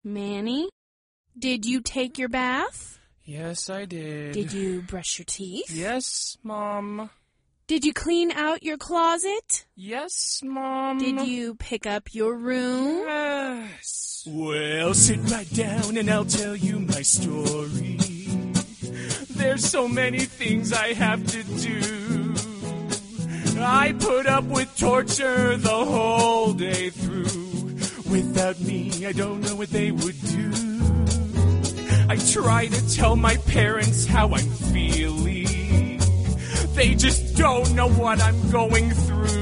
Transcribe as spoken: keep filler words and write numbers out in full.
Manny, did you take your bath? Yes, I did. Did you brush your teeth? Yes, Mom. Did you clean out your closet? Yes, Mom. Did you pick up your room? Yes. Well, sit right down and I'll tell you my story. There's so many things I have to do. I put up with torture the whole day through. Without me, I don't know what they would do. I try to tell my parents how I'm feeling. They just don't know what I'm going through.